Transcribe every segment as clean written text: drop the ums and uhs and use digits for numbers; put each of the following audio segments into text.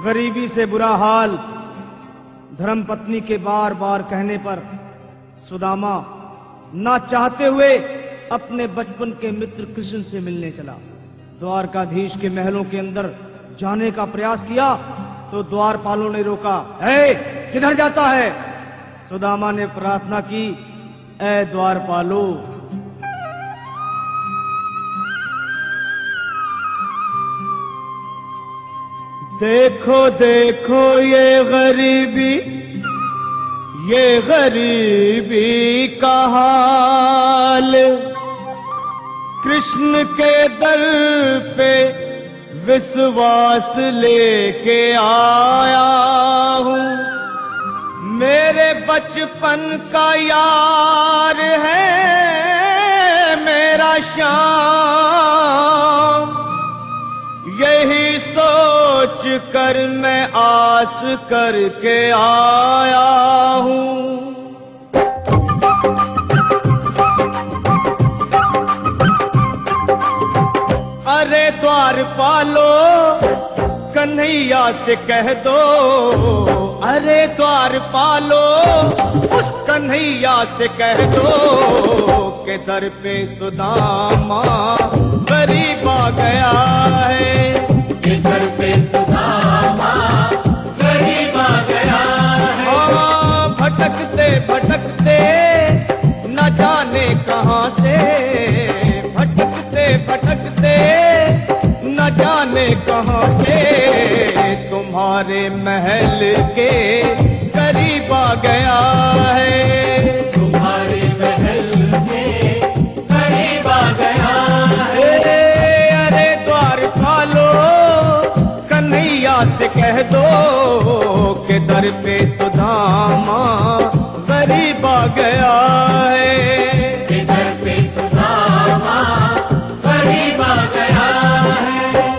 गरीबी से बुरा हाल धर्मपत्नी के बार बार कहने पर सुदामा ना चाहते हुए अपने बचपन के मित्र कृष्ण से मिलने चला। द्वारकाधीश के महलों के अंदर जाने का प्रयास किया तो द्वारपालों ने रोका। ए, किधर जाता है? सुदामा ने प्रार्थना की, ए द्वारपालो, देखो देखो ये गरीबी का हाल, कृष्ण के दर पे विश्वास लेके आया हूँ। मेरे बचपन का यार है मेरा श्याम, यही सोच कर मैं आस करके आया हूँ। अरे द्वारपालो, कन्हैया से कह दो, अरे द्वारपालो, उस कन्हैया से कह दो के दर पे सुदामा गरीब आ गया है। के दर पे सुदामा गरीब आ गया है। हाँ, भटकते भटकते न जाने कहाँ से, भटकते भटकते न जाने कहाँ से तुम्हारे महल के करीब आ गया है। तुम्हारे महल के करीब आ गया है। अरे द्वारपालो, कन्हैया से कह दो के दर पे सुदामा गरीब आ गया है। के दर पे सुदामा गरीब आ गया है।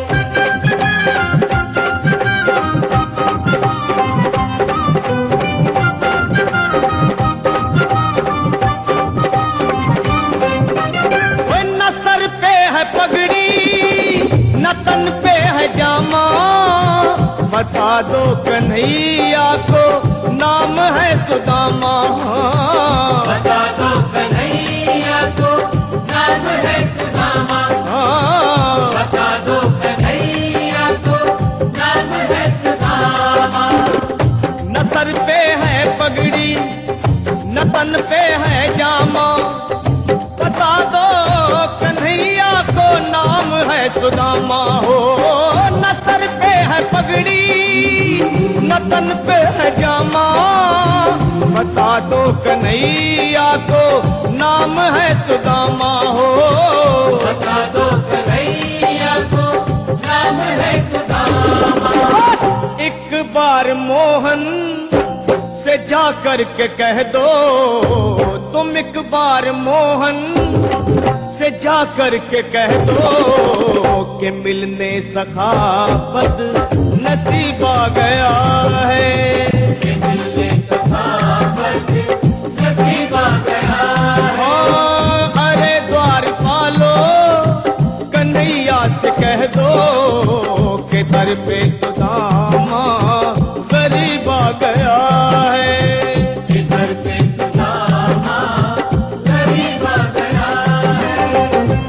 न सर पे है पगड़ी न तन पे है जामा, बता दो कन्हैया को नाम है सुदामा। बता दो कन्हैया को नाम है सुदामा। बता दो कन्हैया को नाम है सुदामा। न सर पे है पगड़ी न तन पे है जामा, बता दो कन्हैया को नाम है सुदामा। हो न सर पे है पगड़ी न तन पे है जामा, बता दो कन्हैया को नाम है सुदामा। हो बता दो कन्हैया को नाम है सुदामा। बस एक बार मोहन से जा कर के कह दो, तुम एक बार मोहन से जा कर के कह दो कि मिलने सखावत नसीब आ गया है। कि मिलने सखावत नसीब आ गया है। हाँ, अरे द्वारपालो, कन्हैया से कह दो कि दर पे सुदामा गरीब आ गया है। कि दर पे सुदामा गरीब आ गया है।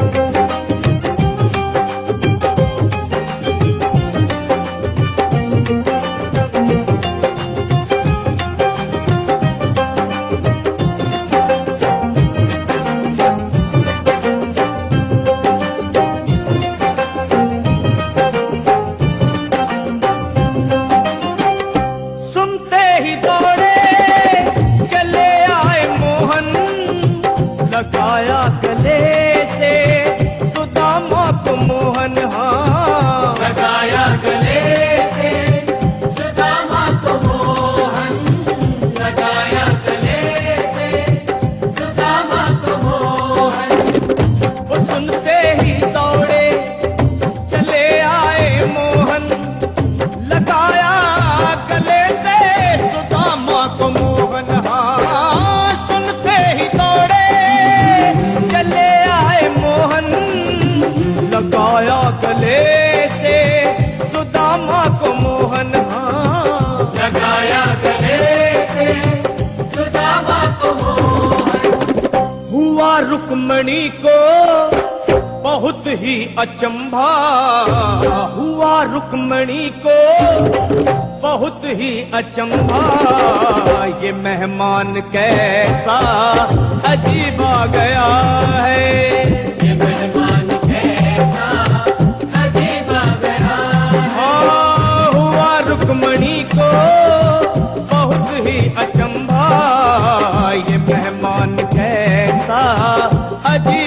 सुनते ही दौड़े चले आए मोहन, लगाया गले से सुदामा को मोहन। हाँ, लगाया गले से सुदामा को मोहन। लगाया गले से सुदामा को मोहन। वो सुनते ही दौड़े चले आए मोहन, लगाया गले से सुदामा को मोहन। हाँ, सुनते ही दौड़े रुक्मणी को बहुत ही अचंभा, हुआ रुक्मणी को बहुत ही अचंभा। ये मेहमान कैसा अजीब आ गया है, ये मेहमान कैसा अजीब आ गया है। हुआ रुक्मणी को बहुत ही अचंभा, ये मेहमान कैसा अजीब